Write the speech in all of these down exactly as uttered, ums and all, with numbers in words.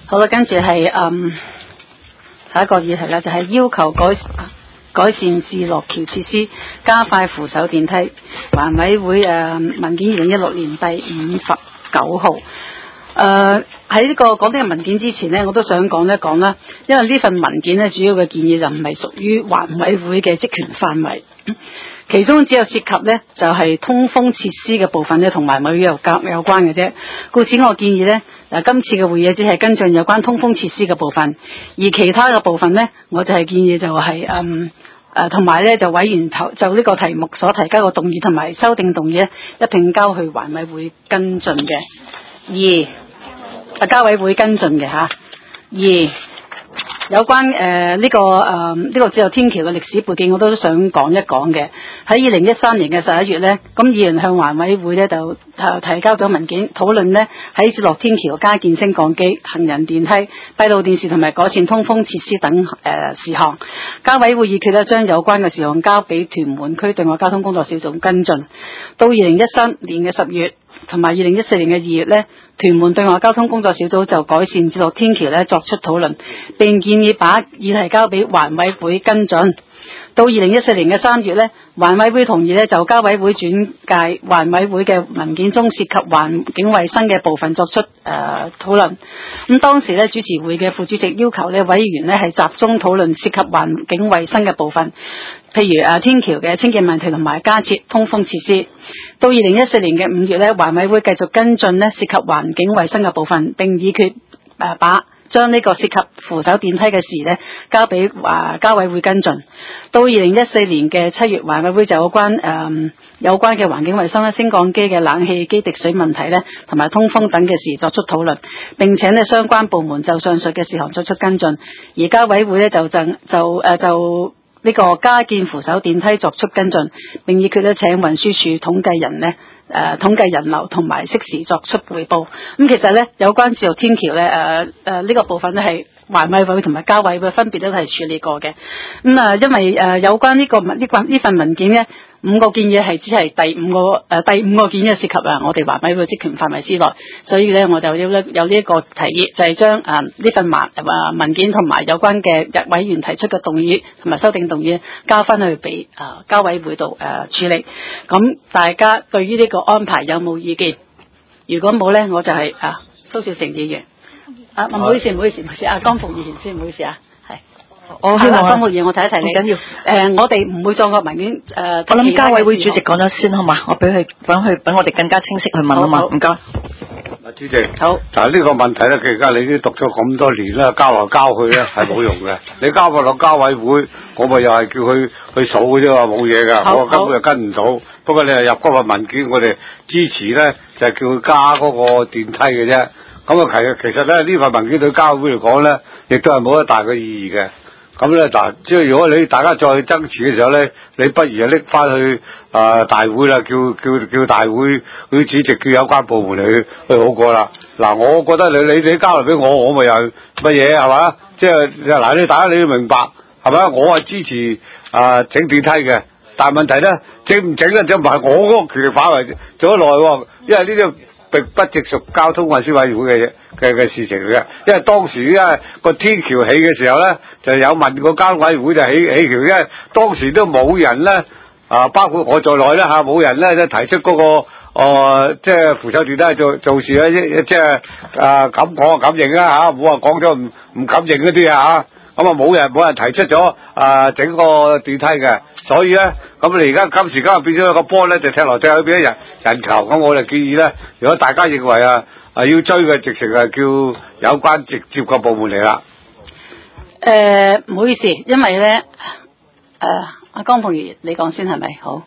好啦，跟住係嗯下一個議題啦，就係、是、要求改改善智樂橋設施，加快扶手電梯。環委會誒、呃、文件二零一六年第五十九號。誒喺呢個講呢個文件之前呢，我都想講一講啦，因為呢份文件呢，主要嘅建議就唔係屬於環委會嘅職權範圍，其中只有涉及呢，就係、是、通風設施嘅部分呢，同環委會有關有關嘅啫。故此我建議呢，嗱今次嘅會議只係跟進有關通風設施嘅部分，而其他嘅部分呢，我就係建議就係、是、嗯誒同埋呢，就委員頭就呢個題目所提交嘅動議同埋修訂動議呢，一併交去環委會跟進嘅。二啊，交委會跟進嘅吓。二有關誒呢、呃這個誒呢、呃這個智樂天橋嘅歷史背景，我都想講一講嘅。喺二零一三年嘅十一月呢，咁議員向環委會呢就誒提交咗文件，討論呢喺智樂天橋加建升降機、行人電梯、閉路電視同埋改善通風設施等誒、呃、事項。交委會議決呢將有關嘅事項交俾屯門區對外交通工作小組跟進。到二零一三年嘅十月同埋二零一四年嘅二月呢，屯門對外交通工作小組就改善智樂天橋呢作出討論，並建議把議題交俾環委會跟進。到二零一四年嘅三月呢，環委會同意呢就交委會轉介環委會嘅文件中涉及環境衛生嘅部分作出誒、呃、討論。咁當時呢，主持會嘅副主席要求呢委員呢係集中討論涉及環境衛生嘅部分，譬如誒、啊、天橋嘅清潔問題同埋加設通風設施。到二零一四年嘅五月呢，環委會繼續跟進呢涉及環境衛生嘅部分，並議決誒、呃、把將呢個涉及扶手電梯嘅事呢交俾啊交委會跟進。到二零一四年嘅七月，環委會就有關誒、呃、有關嘅環境衛生咧、升降機嘅冷氣機滴水問題呢同埋通風等嘅事作出討論，並且呢相關部門就上述嘅事項作出跟進。而交委會呢就就就誒、呃、就呢個加建扶手電梯作出跟進，並議決呢請運輸署統計人呢誒、呃、統計人流同埋適時作出匯報。咁、嗯、其實呢，有關智樂天橋呢誒誒呢個部分呢係環委會同埋交委會分別都係處理過嘅。咁、嗯、啊，因為誒、呃、有關呢、這個呢份呢份文件呢，五個建議係只係第五個誒、呃、第五個建議涉及啊我哋環委會職權範圍之內，所以呢，我就有呢有呢一個提議，就係將誒呢份文誒文件同埋有關嘅委員提出嘅動議同埋修訂動議交翻去俾誒、呃、交委會度誒、呃、處理。咁大家對於呢個安排有冇意見？如果冇呢，我就係、是、啊蘇小成議員。啊，唔好意思，唔好意思，唔好意思，阿江鳳議員先，唔好意思啊，係。我希望江鳳議員，我提一提你。唔緊要。誒、呃，我哋唔會作個文件誒。呃、 我諗交委會主席講咗先好嘛，我俾佢等佢等我哋更加清晰去問啊嘛，唔該。 嗱，主席。 好。 但係呢個問題咧，其實你都讀咗咁多年啦，交來交去咧係冇用嘅。你交落落交委會，我咪又係叫佢去數嘅啫嘛，冇嘢㗎。我根本就跟唔到。不過你係入嗰個文件，我哋支持咧，就係、是、叫佢加嗰個電梯嘅啫。咁啊，其實其實咧呢份文件對交委會嚟講咧，亦都係冇乜大嘅意義嘅。咁咧，嗱，即係如果你大家再爭持嘅時候咧，你不如啊拎翻去啊、呃、大會啦，叫叫叫大會嗰啲主席叫有關部門嚟去去好過啦。嗱，我覺得你你你交嚟俾我，我咪又乜嘢係嘛？即係嗱，你大家你要明白係咪？我係支持啊、呃、整電梯嘅，但係問題咧整唔整咧就唔係我嗰個權力範圍做得耐喎，因為呢啲並不直屬交通運輸委員會嘅嘅嘅事情嚟嘅，因為當時因為個天橋起嘅時候咧，就有問過交通委員會就起起橋，因為當時都冇人咧啊，包括我在內咧嚇，冇人咧即係提出嗰、那個哦，即係扶手電梯做做事咧，即係啊敢講啊敢認啦嚇，冇話講咗唔唔敢認嗰啲啊嚇。咁啊冇人冇人提出咗啊整個電梯嘅，所以咧咁你而家今時今日變咗個波咧就踢來踢去變咗人人球，咁我哋建議咧，如果大家認為啊啊要追嘅，直情係叫有關直接個部門嚟啦。 誒、呃，唔好意思，因為咧誒阿江鳳儀你講先係咪？好，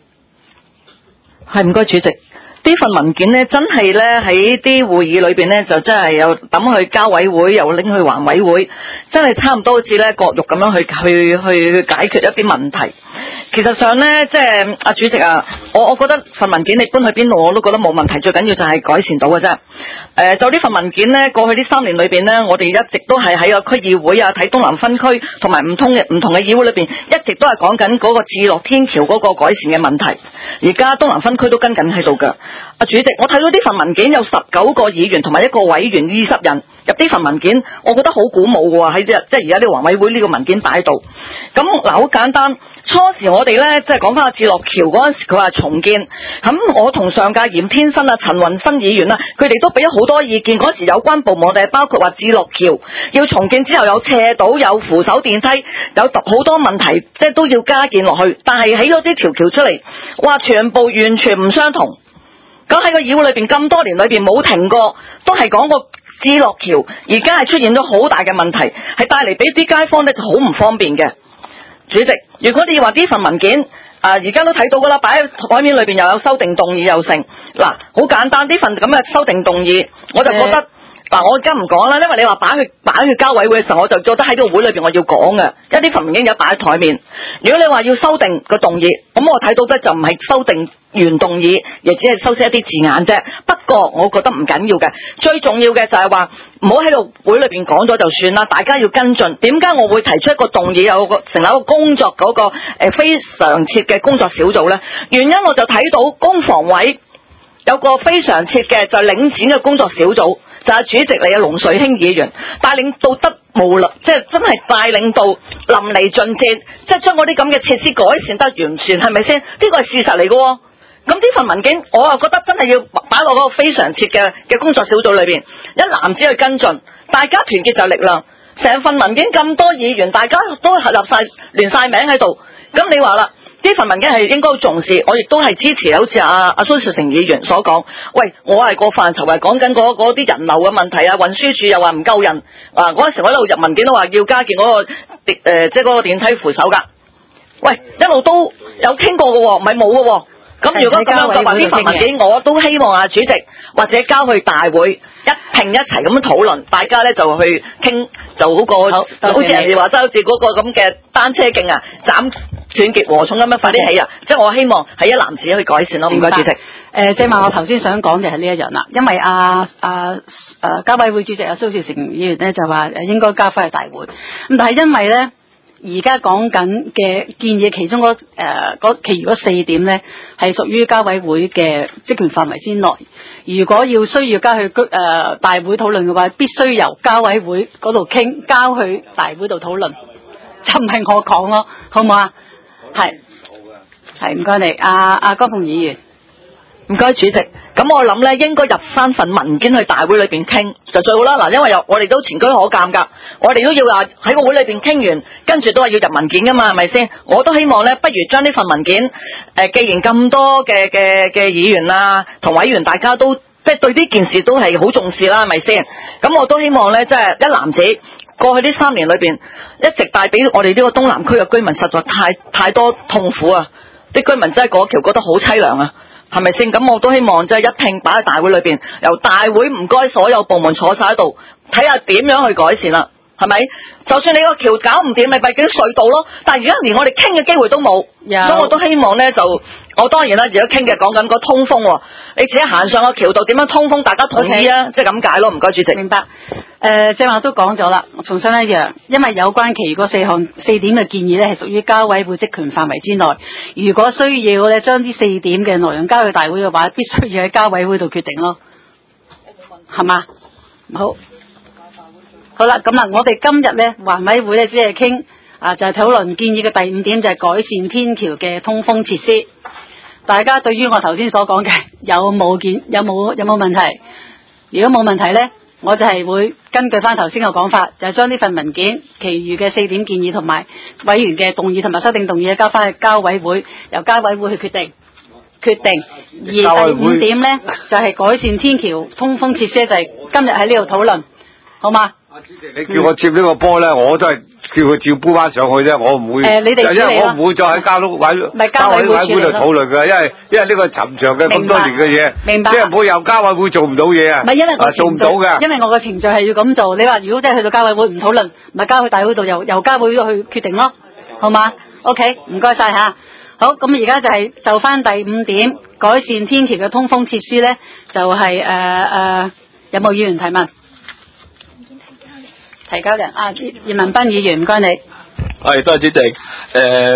係唔該主席。呢份文件呢，真係咧喺啲會議裏邊呢，就真係有抌去交委會，又拎去環委會，真係差唔多好似咧割肉咁樣去去去解決一啲問題。其實上呢，即係阿主席啊，我我覺得份文件你搬去邊度我都覺得冇問題，最緊要就係改善到嘅啫。誒、呃，就呢份文件呢，過去呢三年裏邊呢，我哋一直都係喺個區議會啊，睇東南分區同埋唔同嘅唔同嘅議會裏邊，一直都係講緊嗰個智樂天橋嗰個改善嘅問題。而家東南分區都跟緊喺度㗎。 阿主席，我睇到呢份文件有十九個議員同埋一個委員二十人入呢份文件，我覺得好鼓舞嘅喎，喺即係而家呢個環委會呢個文件擺喺度。咁嗱，好簡單，初時我哋咧即係講翻阿智樂橋嗰陣時，佢話重建，咁我同上屆嚴天新啊、陳雲新議員啊，佢哋都俾咗好多意見。嗰時有關部門我哋包括話智樂橋要重建之後有斜道、有扶手電梯，有好多問題，即係都要加建落去。但係起咗啲條橋出嚟，哇，全部完全唔相同。咁喺個議會裏邊咁多年裏邊冇停過，都係講個智樂橋，而家係出現咗好大嘅問題，係帶嚟俾啲街坊咧就好唔方便嘅。主席，如果你話呢份文件，啊而家都睇到噶啦，擺喺台面裏邊又有修訂動議又成，嗱好簡單，呢份咁嘅修訂動議，我就覺得。嗱，我而家唔講啦，因為你話擺去擺去交委會嘅時候，我就覺得喺呢個會裏邊我要講嘅，因為呢份文件有擺喺台面。如果你話要修訂個動議，咁我睇到咧就唔係修訂原動議，亦只係修飾一啲字眼啫。不過我覺得唔緊要嘅，最重要嘅就係話唔好喺度會裏邊講咗就算啦，大家要跟進。點解我會提出一個動議，有個成立一個工作嗰、那個誒、呃、非常設嘅工作小組咧？原因我就睇到工房委有個非常設嘅就領展嘅工作小組。就係主席嚟嘅龍瑞興議員帶領到得無論，即係真係帶領到淋漓盡致，即係將嗰啲咁嘅設施改善得完善，係咪先？呢個係事實嚟嘅喎。咁呢份文件，我又覺得真係要擺落嗰個非常設嘅嘅工作小組裏邊，一籃子去跟進，大家團結就力量。成份文件咁多議員，大家都合立晒連晒名喺度，咁你話啦？呢份文件係應該重視，我亦都係支持，好似阿阿蘇兆成議員所講。喂，我係個範疇係講緊嗰啲人流嘅問題啊，運輸署又話唔夠人啊，嗰陣時我喺度入文件都話要加建嗰、那個電、呃、即係嗰個電梯扶手㗎。喂，一路都有傾過嘅喎，唔係冇嘅喎。咁如果咁樣嘅話，呢份文件我都希望啊主席或者交去大會一併一齊咁樣討論，大家咧就去傾就嗰、那個，好，好似人哋話齋，好似嗰個咁嘅單車徑啊，斬斷截禾蟲咁樣快啲起啊！即係我希望係一籃子去改善咯。唔該，主席。 誒，即係話我頭先想講嘅係呢一樣啦，因為阿阿誒交委會主席阿蘇兆成議員咧就話誒應該交翻去大會，咁但係因為咧。而家講緊嘅建議，其中嗰誒嗰其餘嗰四點咧，係屬於交委會嘅職權範圍之內。如果要需要交去誒、呃、大會討論嘅話，必須由交委會嗰度傾，交去大會度討論，就唔係我講咯，好唔好啊？係係唔該你，阿阿江鳳議員。 唔該主席，咁我諗咧應該入翻份文件去大會裏邊傾就最好啦。嗱，因為有我哋都前車可鑑㗎，我哋都要話喺個會裏邊傾完，跟住都係要入文件㗎嘛，係咪先？我都希望咧，不如將呢份文件，誒、呃，既然咁多嘅嘅嘅議員啊同委員，大家都即係對呢件事都係好重視啦，係咪先？咁我都希望咧，即係一籃子過去呢三年裏邊，一直帶俾我哋呢個東南區嘅居民實在太太多痛苦啊！啲居民真係過橋覺得好凄涼啊！係咪先？咁我都希望即係一併擺喺大會裏邊，由大會唔該所有部門坐晒喺度，睇下點樣去改善啦。係咪？就算你個橋搞唔掂，咪畢竟隧道咯。但係而家連我哋傾嘅機會都冇，所以我都希望咧就，我當然啦，而家傾嘅講緊個通風、哦，你自己行上個橋度點樣通風，大家同意啊，即係咁解咯。唔該，主席。 明白。誒、呃，正話都講咗啦，我重申一樣，因為有關其餘嗰四項四點嘅建議咧，係屬於交委會職權範圍之內。如果需要咧，將呢四點嘅內容交去大會嘅話，必須要喺交委會度決定咯。係嘛？好。好啦，咁啦，我哋今日咧環委會咧只係傾啊，就係討論建議嘅第五點，就係改善天橋嘅通風設施。大家對於我頭先所講嘅有冇見有冇有冇問題？如果冇問題咧，我就係會根據翻頭先嘅講法，就係將呢份文件其餘嘅四點建議同埋委員嘅動議同埋修訂動議交翻去交委會，由交委會去決定決定。而第五點咧就係、是、改善天橋通風設施，就係今日喺呢度討論，好嘛？ 阿主席，你叫我接呢個波咧，我都係叫佢照搬翻上去啫，我唔會。誒、呃， 你哋因為我唔會再喺交委委交委會度討論嘅，因為因為呢個尋常嘅咁多年嘅嘢， 明白。 即係唔好由交委會做唔到嘢啊。 唔係因為個程序， 做唔到嘅。 因為我個程序係要咁做。你話如果真係去到交委會唔討論，咪交去大會度，由由交委會去決定咯，好嘛 ？OK， 唔該晒吓。好，咁而家就係就翻第五點，改善天橋嘅通風設施咧，就係誒誒，有冇議員提問？提交人啊，葉文斌議員，唔該你。 係，多謝主席。誒、呃，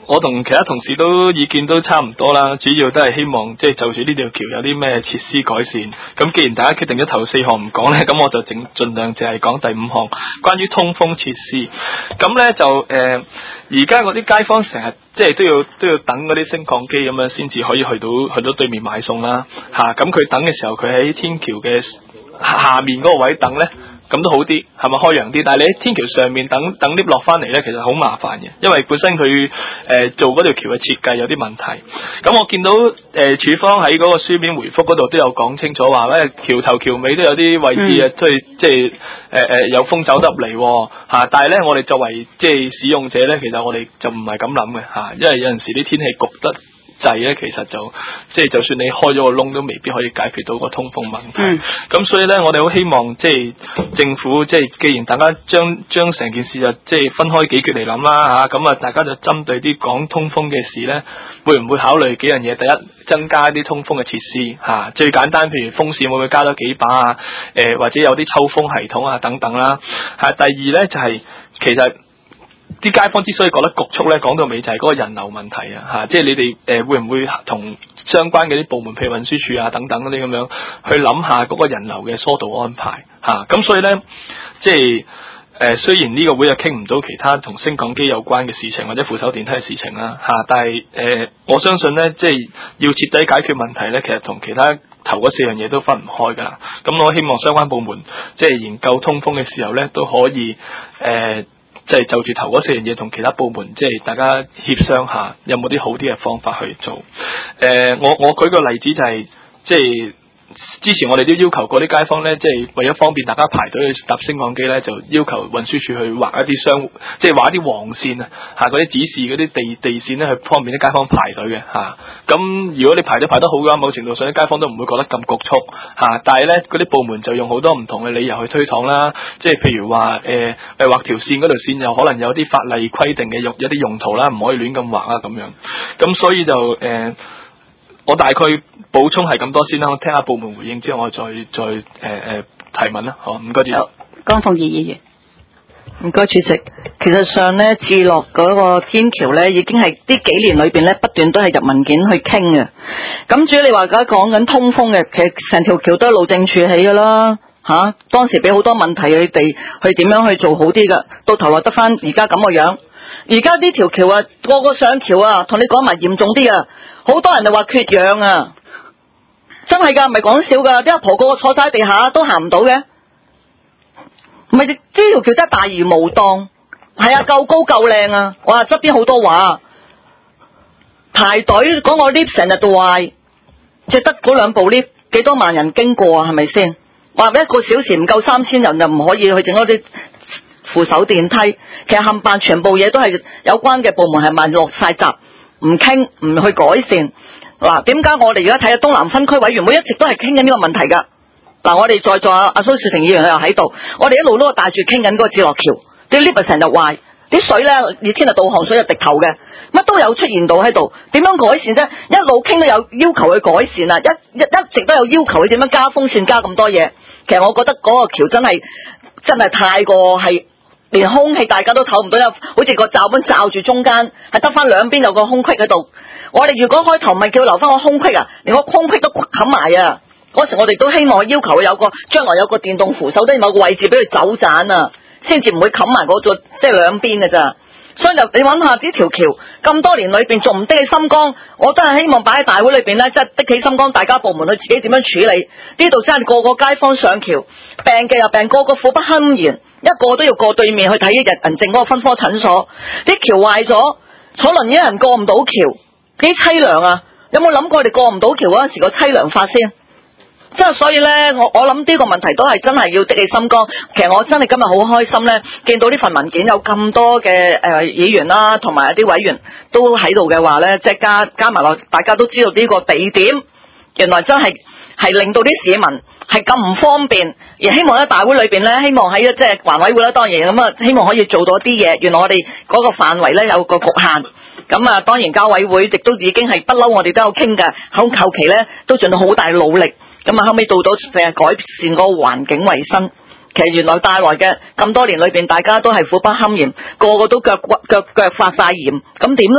我同其他同事都意見都差唔多啦，主要都係希望即係就住呢條橋有啲咩設施改善。咁既然大家決定咗頭四項唔講咧，咁我就整盡量淨係講第五項關於通風設施。咁咧就誒，而家嗰啲街坊成日即係都要都要等嗰啲升降機咁樣先至可以去到去到對面買餸啦嚇。咁、啊、佢等嘅時候，佢喺天橋嘅下面嗰個位等咧。咁都好啲，係咪開揚啲？但係你喺天橋上面等等 lift 落翻嚟咧，其實好麻煩嘅，因為本身佢誒、呃、做嗰條橋嘅設計有啲問題。咁我見到誒、呃、署方喺嗰個書面回覆嗰度都有講清楚話咧，橋頭橋尾都有啲位置啊，即係即係誒誒有風走得入嚟嚇。但係咧，我哋作為即係使用者咧，其實我哋就唔係咁諗嘅嚇，因為有陣時啲天氣焗得掣咧，其實就即係就算你開咗個窿，都未必可以解決到個通風問題。咁、嗯、所以咧，我哋好希望即係政府即係，既然大家將將成件事就即係分開幾橛嚟諗啦嚇，咁啊大家就針對啲講通風嘅事咧，會唔會考慮幾樣嘢？第一，增加啲通風嘅設施嚇、啊，最簡單，譬如風扇會唔會加多幾把啊？誒、呃、或者有啲抽風系統啊等等啦嚇、啊。第二咧就係、是、其實。啲街坊之所以覺得局促咧，講到尾就係嗰個人流問題啊！嚇，即係你哋誒、呃、會唔會同相關嘅啲部門，譬如運輸署啊等等嗰啲咁樣去諗下嗰個人流嘅疏導安排嚇？咁、啊、所以咧，即係誒、呃、雖然呢個會又傾唔到其他同升降機有關嘅事情或者扶手電梯嘅事情啦嚇、啊，但係誒、呃、我相信咧，即係要徹底解決問題咧，其實同其他頭嗰四樣嘢都分唔開㗎啦。咁我希望相關部門即係研究通風嘅時候咧，都可以誒。呃即係就住頭嗰四樣嘢，同其他部門即係大家協商下，有冇啲好啲嘅方法去做？誒、呃，我我舉個例子就係、是，即係之前我哋都要求過啲街坊咧，即係為咗方便大家排隊去搭升降機咧，就要求運輸署去畫一啲雙，即係畫一啲黃線啊，嚇嗰啲指示嗰啲地地線咧，去方便啲街坊排隊嘅嚇。咁、啊、如果你排隊排得好嘅話，某程度上啲街坊都唔會覺得咁局促嚇、啊。但係咧，嗰啲部門就用好多唔同嘅理由去推搪啦，即係譬如話誒誒畫條線嗰條線又可能有啲法例規定嘅用有啲用途啦，唔可以亂咁畫啊咁樣。咁所以就誒。呃我大概補充係咁多先啦，我聽下部門回應之後，我再再誒誒、呃、提問啦。好，唔該主席。 江鳳儀議員， 唔該主席。其實上咧，置樂嗰個天橋咧，已經係呢幾年裏邊咧，不斷都係入文件去傾嘅。咁至於你話而家講緊通風嘅，其實成條橋都係路政署起噶啦嚇、啊。當時俾好多問題佢哋去點樣去做好啲噶，到頭來得翻而家咁個樣。而家呢條橋啊，個個上橋啊，同你講埋嚴重啲啊！好多人就話缺氧啊，真係噶，唔係講笑噶，啲阿婆個個坐晒喺地下都行唔到嘅，唔係呢條橋真係大如無當，係啊，夠高夠靚啊，我話側邊好多話排隊，講個 lift 成日都壞，只得嗰兩部 lift，幾多萬人經過啊，係咪先？話一個小時唔夠三千人就唔可以去整嗰啲扶手電梯，其實冚唪唥全部嘢都係有關嘅部門係咪落晒閘？唔傾唔去改善嗱，點解我哋而家睇下東南分區委員會一直都係傾緊呢個問題㗎？嗱，我哋在座阿阿蘇兆成議員又喺度，我哋一路都帶住傾緊嗰個置樂橋，啲 lift 成日壞，啲水咧熱天就倒汗水就滴頭嘅，乜都有出現到喺度，點樣改善啫？一路傾都有要求去改善啊，一一一直都有要求佢點樣加風扇加咁多嘢。其實我覺得嗰個橋真係真係太過係。連空氣大家都唞唔到，有好似個罩咁罩住中間，係得翻兩邊有個空隙喺度。我哋如果開頭咪叫佢留翻個空隙啊，連個空隙都冚埋啊！嗰時我哋都希望要求佢有個將來有個電動扶手，都要某個位置俾佢走盞啊，先至唔會冚埋嗰個即係兩邊嘅咋。所以就你揾下呢條橋咁多年裏邊仲唔的起心肝，我真係希望擺喺大會裏邊咧，即係的起心肝，大家部門去自己點樣處理呢度，真係個個街坊上橋，病嘅又病，個個苦不堪言。一個都要過對面去睇一日人症嗰個分科診所，啲橋壞咗，坐輪椅人過唔到橋，幾凄涼啊！有冇諗過我哋過唔到橋嗰陣時個凄涼法先？即係所以咧，我我諗呢個問題都係真係要的起心肝。其實我真係今日好開心咧，見到呢份文件有咁多嘅誒、呃、議員啦，同埋一啲委員都喺度嘅話咧，即係加加埋落，大家都知道呢個地點原來真係係令到啲市民係咁唔方便，而希望喺大會裏邊咧，希望喺即係環委會啦，當然咁啊，希望可以做到啲嘢。原來我哋嗰個範圍咧有個局限，咁啊當然交委會亦都已經係不嬲，我哋都有傾嘅，後後期咧都盡到好大努力。咁啊，後尾到到成日改善個環境衛生，其實原來帶來嘅咁多年裏邊，大家都係苦不堪言，個個都腳骨腳腳發晒炎，咁點咧？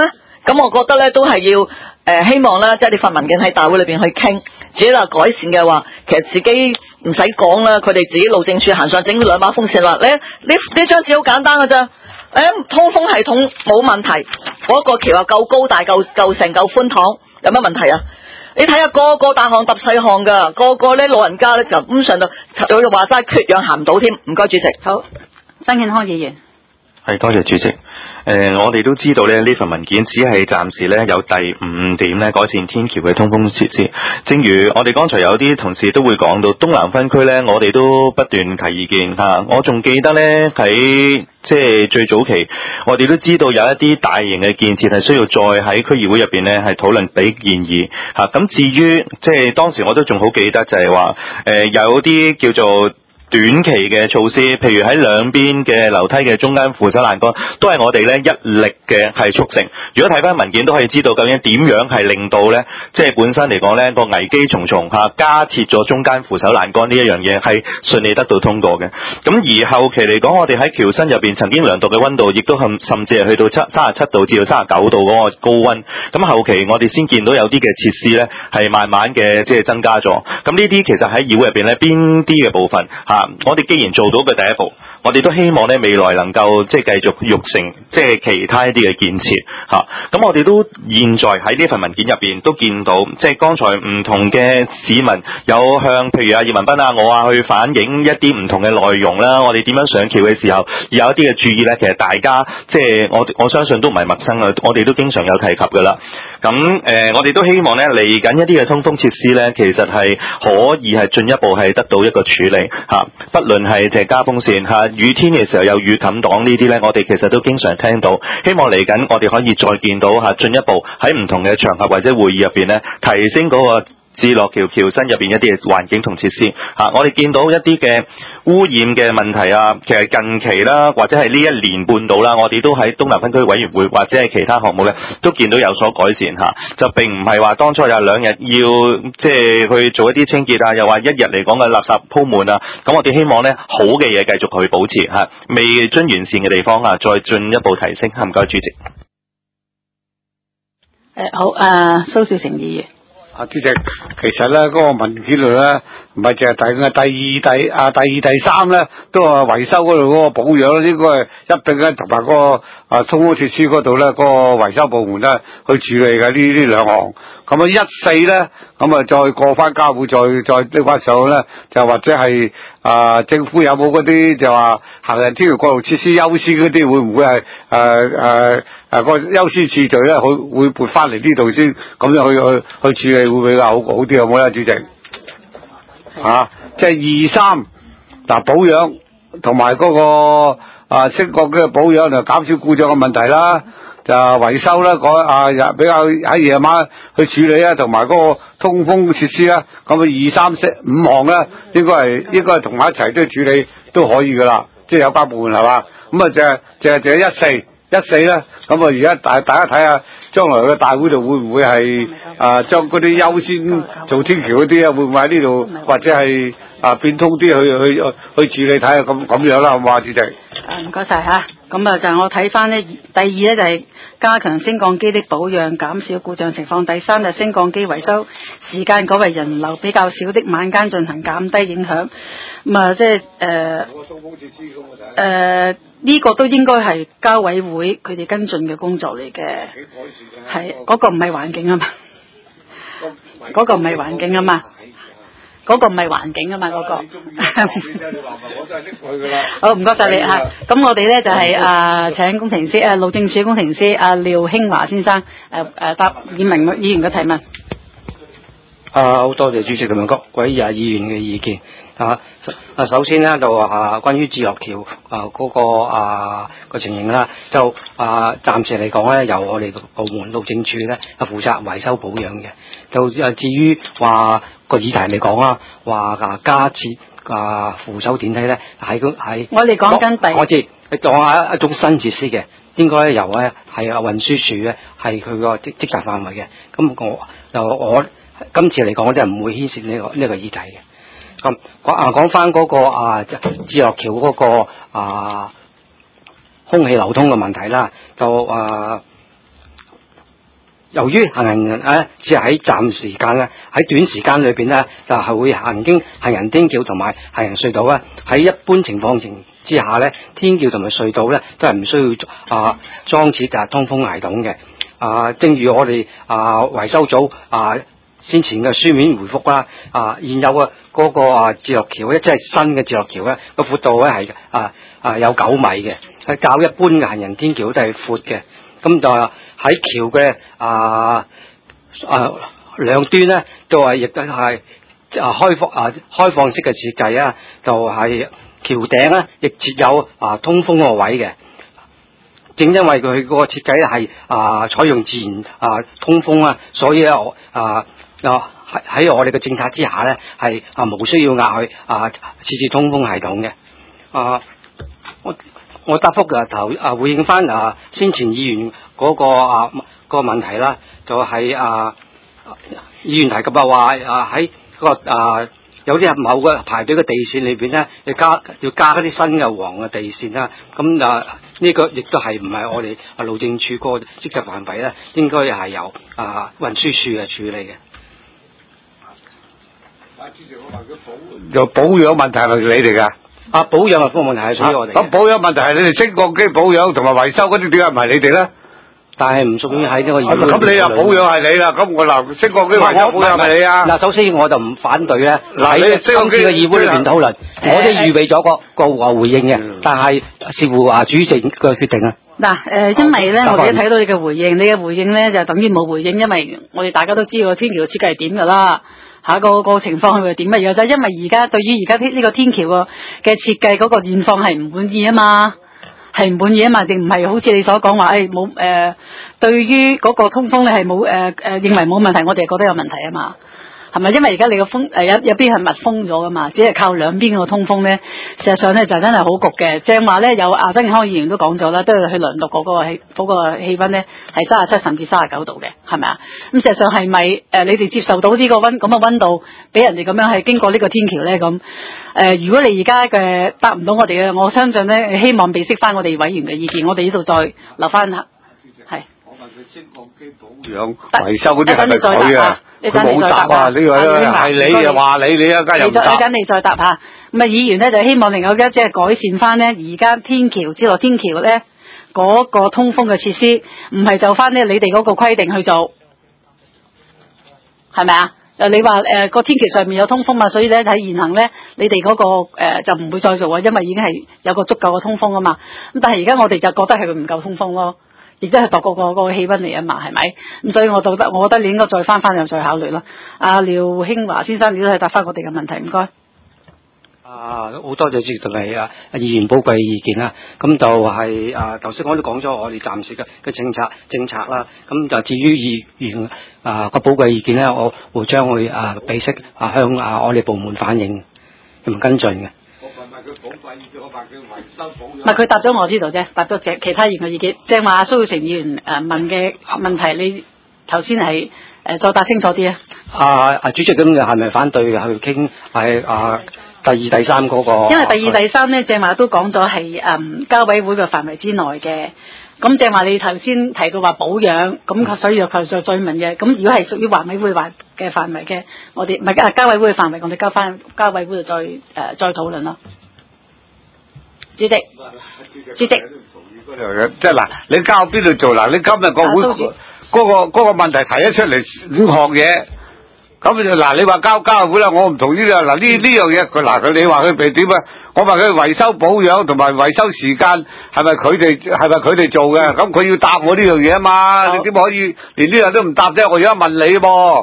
咁我覺得咧都係要誒、呃、希望啦，即係呢份文件喺大會裏邊去傾，至於話改善嘅話，其實自己唔使講啦，佢哋自己路政署行上整兩把風扇話，咧呢呢張紙好簡單㗎咋，誒、哎、通風系統冇問題，嗰、那個橋又夠高大夠夠成夠寬敞，有乜問題啊？你睇下個個大項揼細項㗎，個個咧老人家咧就咁上到，有話齋缺氧行唔到添。唔該主席。 好，曾健康議員。 係，多謝主席。誒、呃，我哋都知道咧，呢份文件只係暫時咧有第五點咧改善天橋嘅通風設施。正如我哋剛才有啲同事都會講到東南分區咧，我哋都不斷提意見嚇、啊。我仲記得咧喺即係最早期，我哋都知道有一啲大型嘅建設係需要再喺區議會入邊咧係討論俾建議嚇。咁、啊、至於即係當時我都仲好記得就係話誒有啲叫做短期嘅措施，譬如喺兩邊嘅樓梯嘅中間扶手欄杆，都係我哋咧一力嘅係促成。如果睇翻文件都可以知道究竟點樣係令到咧，即係本身嚟講咧個危機重重嚇，加設咗中間扶手欄杆呢一樣嘢係順利得到通過嘅。咁而後期嚟講，我哋喺橋身入邊曾經量度嘅溫度，亦都甚甚至係去到七三十七度至到三十九度嗰個高溫。咁後期我哋先見到有啲嘅設施咧係慢慢嘅即係增加咗。咁呢啲其實喺議會入邊咧邊啲嘅部分嚇。我哋既然做到嘅第一步，我哋都希望咧未來能夠即係繼續育成即係其他一啲嘅建設嚇。咁、啊、我哋都現在喺呢份文件入邊都見到，即係剛才唔同嘅市民有向譬如阿葉文斌啊我啊去反映一啲唔同嘅內容啦。我哋點樣上橋嘅時候有一啲嘅注意咧，其實大家即係我我相信都唔係陌生嘅，我哋都經常有提及㗎啦。咁誒、呃，我哋都希望咧嚟緊一啲嘅通風設施咧，其實係可以係進一步係得到一個處理嚇。啊不論係淨係加風扇嚇，雨天嘅時候有雨冚擋呢啲呢，我哋其實都經常聽到。希望嚟緊我哋可以再見到嚇進一步喺唔同嘅場合或者會議入邊呢，提升嗰個置樂橋橋身入邊一啲嘅環境同設施嚇、啊。我哋見到一啲嘅污染嘅問題啊，其實近期啦，或者係呢一年半到啦，我哋都喺東南分區委員會或者係其他項目咧，都見到有所改善嚇、啊。就並唔係話當初有兩日要即係去做一啲清潔啊，又話一日嚟講嘅垃圾鋪滿啊。咁我哋希望咧好嘅嘢繼續去保持嚇、啊，未盡完善嘅地方啊，再進一步提升。唔該主席。 誒好，誒蘇少成議員。 啊，主席，其實咧嗰、那個文件度咧，唔係淨係第第二、第啊第二、第三咧，都係維修嗰度嗰個保養，應該係一並咧同埋嗰個啊通風設施嗰度咧，嗰、那個維修部門咧去處理嘅呢呢兩項。咁啊一四咧，咁啊再過翻交會，再再拎翻上咧，就或者係啊政府有冇嗰啲就話行人天橋過路設施優先嗰啲，會唔會係誒誒誒個優先次序咧，會會撥翻嚟呢度先，咁樣去去去處理會比較好好啲，有冇咧，主席？啊，即係二三嗱保養同埋嗰個啊升降嘅保養，就減少故障嘅問題啦。就維修啦，嗰啊比較喺夜晚去處理啊，同埋嗰個通風設施啦，咁啊二三四五項咧，應該係應該係同埋一齊都處理都可以噶啦，即係有關部門係嘛，咁啊就係就係就係一四一四咧，咁啊而家大大家睇下將來嘅大會度會唔會係啊將嗰啲優先做天橋嗰啲啊，會唔會喺呢度或者係啊變通啲去去去處理睇下咁咁樣啦，好唔好啊，主席？ 誒唔該晒嚇，咁啊就我睇翻呢，第二咧就係、是、加強升降機的保養，減少故障情況；第三就係升降機維修時間改為人流比較少的晚間進行，減低影響。咁啊即係誒誒呢個都應該係交委會佢哋跟進嘅工作嚟嘅，係嗰、那個唔係環境啊嘛，嗰、那個唔係環境啊嘛。嗰個唔係環境啊嘛，嗰、那個。好，唔該晒你嚇。咁我哋咧就係、是、啊、呃、請工程師啊路政署工程師啊廖興華先生誒誒、呃、答議明議員嘅提問。 啊，好多謝主席同埋各位啊議員嘅意見啊。啊，首先咧就啊關於置樂橋啊嗰、那個啊個情形啦，就啊暫時嚟講咧，由我哋部門路政署咧啊負責維修保養嘅。就啊至於話個議題嚟講啦，話啊加設啊扶手電梯咧喺個喺我哋講緊第我知你當下一種新設施嘅，應該由咧係啊運輸署咧係佢個職職責範圍嘅。咁我就我今次嚟講，我真係唔會牽涉呢、這個呢、這個議題嘅。咁講啊講翻嗰個啊置樂橋嗰個啊空氣流通嘅問題啦，就啊由於行人咧只係喺暫時間咧，喺短時間裏邊咧就係會行經行人天橋同埋行人隧道咧。喺一般情況情之下咧，天橋同埋隧道咧都係唔需要啊裝設啊通風系統嘅。啊，正如我哋啊維修組啊先前嘅書面回覆啦，啊現有嘅嗰個啊自樂橋咧，即係新嘅自樂橋咧個闊度咧係啊啊有九米嘅，係較一般嘅行人天橋都係闊嘅。咁就喺橋嘅啊啊兩端咧，都係亦都係啊開放啊開放式嘅設計啊，就係、是、橋頂咧亦設有啊通風個位嘅。正因為佢嗰個設計係啊採用自然啊通風啊，所以咧啊啊喺喺我哋嘅政策之下咧，係啊無需要額去啊設置通風系統嘅。啊，我。我答覆嘅頭啊，回應翻啊先前議員嗰、那個啊、那個問題啦，就係、是、啊議員提及啊話啊喺嗰個啊有啲某個排隊嘅地線裏邊咧，要加要加一啲新嘅黃嘅地線啦。咁啊呢、這個亦都係唔係我哋啊路政署個職責範圍咧，應該係由啊運輸署嘅處理嘅。 有保養問題係咪你哋㗎？ 啊，保養嘅方面問題係屬於我哋。 咁保養問題係你哋升降機保養同埋維修嗰啲，點解唔係你哋咧？但係唔屬於喺呢個。咁你又保養係你啦，咁我嗱升降機維修保養係咪你啊？ 嗱，首先我就唔反對咧。 嗱，你升降機嘅議會裏邊討論，我都預備咗個個話回應嘅，但係視乎啊主席嘅決定啊。 嗱，誒，因為咧，我哋睇到你嘅回應，你嘅回應咧就等於冇回應，因為我哋大家都知道天橋嘅設計係點㗎啦。下個個情況係會點乜嘢啫？因為而家對於而家呢個天橋個嘅設計嗰個現況係唔滿意啊嘛，係唔滿意啊嘛，定唔係好似你所講話誒冇誒？對於嗰個通風你係冇誒誒認為冇問題，我哋係覺得有問題啊嘛。係咪？因為而家你個風誒有有邊係密封咗噶嘛，只係靠兩邊個通風咧，事實上咧就真係好焗嘅。正話咧有阿曾健康議員都講咗啦，都係去量度嗰個氣嗰個氣溫咧係三十七甚至三十九度嘅，係咪啊？咁事實上係咪誒你哋接受到呢個溫咁嘅溫度，俾人哋咁樣係經過呢個天橋咧咁？誒、呃，如果你而家嘅答唔到我哋嘅，我相信咧希望備悉翻我哋委員嘅意見，我哋呢度再留翻下。係。我問佢升降機保養維修嗰啲係咪佢啊？佢冇答啊！呢個係你又話你，你一家又唔答。你等你再答下。咁啊，議員咧就希望能夠即係改善翻咧，而家天橋之落天橋咧嗰個通風嘅設施，唔係就翻咧你哋嗰個規定去做，係咪啊？誒，你話誒個天橋上面有通風嘛，所以咧喺現行咧，你哋嗰個誒就唔會再做啊，因為已經係有個足夠嘅通風啊嘛。咁但係而家我哋就覺得係佢唔夠通風咯。亦都係度個個個氣溫嚟啊嘛，係咪？咁所以我覺得，我覺得你應該再翻翻又再考慮咯。阿廖興華先生，你都係答翻我哋嘅問題，唔該。啊，好多謝主席同埋啊議員寶貴意見啦。咁就係、是、啊頭先我都講咗我哋暫時嘅嘅政策政策啦。咁就至於議員啊個寶貴意見咧，我會將會啊備悉啊向啊我哋部門反映，同跟進嘅。唔係佢答咗我知道啫，答咗其其他議員嘅意見。正話蘇耀成議員誒問嘅問題，你頭先係誒再答清楚啲啊！啊啊主席咁嘅係咪反對去傾係啊第二第三嗰、那個？因為第二第三咧，正話都講咗係誒交委會嘅範圍之內嘅。咁正話你頭先提到話保養，咁所以就求上再問嘅。咁如果係屬於環委會環嘅範圍嘅，我哋唔係啊交委會嘅範圍，我哋交翻交委會就再誒、呃、再討論咯。主席，主席，即係嗱，你交邊度做嗱？你今日個會嗰、那個嗰、那個問題提咗出嚟五項嘢，咁就嗱，你話交交會啦，我唔同意啦。嗱呢呢樣嘢佢嗱佢你話佢哋點啊？我話佢維修保養同埋維修時間係咪佢哋係咪佢哋做嘅？咁佢要答我呢樣嘢啊嘛？你點可以連呢樣都唔答啫？我而家問你噃。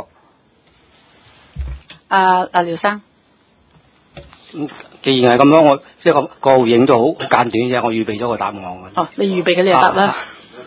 阿阿廖生。嗯既然係咁樣，我即係個個回應都好簡短啫。我預備咗個答案嘅。哦，你預備嘅你就答啦。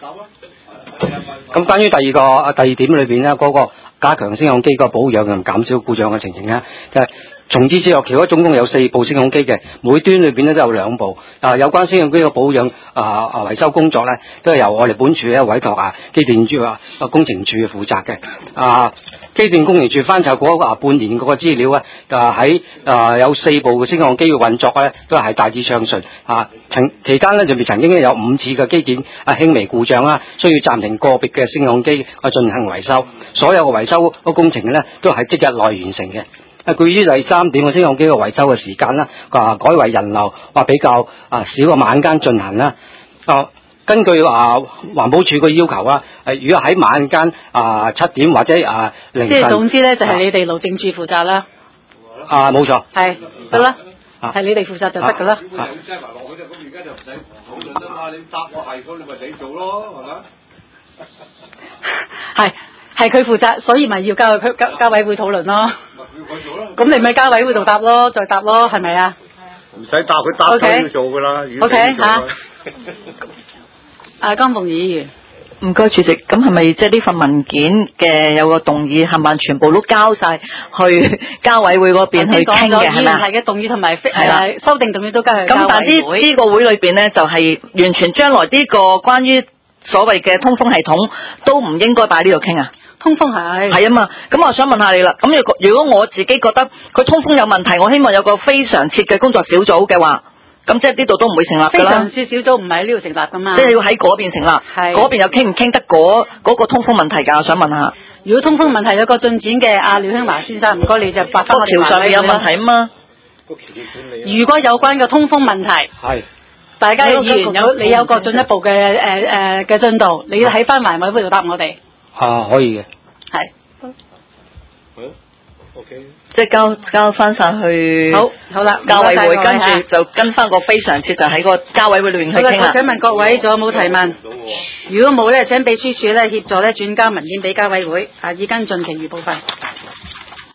咁關於第二個第二點裏邊咧，嗰、那個加強升降機個保養同減少故障嘅情形咧，就係、是、 重置自樂橋咧，總共有四部升降機嘅，每端裏邊咧都有兩部。啊，有關升降機嘅保養啊啊維修工作咧，都係由我哋本處咧委託啊機電處啊工程處負責嘅。啊，機電工程處翻查嗰啊半年嗰個資料咧，啊喺啊有四部嘅升降機嘅運作咧，都係大致暢順。啊，曾期間咧就未曾經有五次嘅機件啊輕微故障啦，需要暫停個別嘅升降機啊進行維修。所有嘅維修個工程咧都係即日內完成嘅。啊，至於第三點嘅升降機嘅維修嘅時間啦，啊改為人流或比較啊少嘅晚間進行啦。啊，根據啊環保署嘅要求啦，誒如果喺晚間啊七點或者啊凌晨， 即係總之咧就係你哋路政處負責啦。 啊，冇錯。 係得啦，係、 啊、 你哋負責就得噶啦。 咁你擠埋落去啫，咁而家就唔使討論啦嘛，你答我係咁，你咪你做咯，係咪？ 係係佢負責，所以咪要交去交交委會討論咯。咁你咪交委會度答咯，再答咯，係咪啊？ 唔使答，佢答都要做噶啦。 O K 嚇。阿江鳳議員， 唔該主席，咁係咪即係呢份文件嘅有個動議，係咪全部都交晒去交委會嗰邊去傾嘅係咪啊？ 係嘅動議同埋誒修訂動議都交去交委會。 咁但係呢呢個會裏邊咧，就係完全將來呢個關於所謂嘅通風系統都唔應該擺呢度傾啊。 通風係係啊嘛，咁我想問下你啦。咁如果如果我自己覺得佢通風有問題，我希望有個非常設嘅工作小組嘅話，咁即係呢度都唔會成立㗎啦。 非常設小組唔係呢度成立㗎嘛。 即係要喺嗰邊成立，嗰邊又傾唔傾得嗰嗰個通風問題㗎？我想問下。 如果通風問題有個進展嘅，阿廖興華先生，唔該你就發翻我哋橋上面有問題啊嘛。 如果有關嘅通風問題， 係大家嘅議員有你有個進一步嘅誒誒嘅進度，你要喺翻環委會度答我哋。 啊，可以嘅。 係。 好 ，OK。 即係交交翻晒去。 好，好啦， 交委會跟住就跟翻個非常設，就喺個交委會裏面去傾啦。 我想問各位仲有冇提問？如果冇咧，請秘書處咧協助咧轉交文件俾交委會，啊以跟進其餘部分。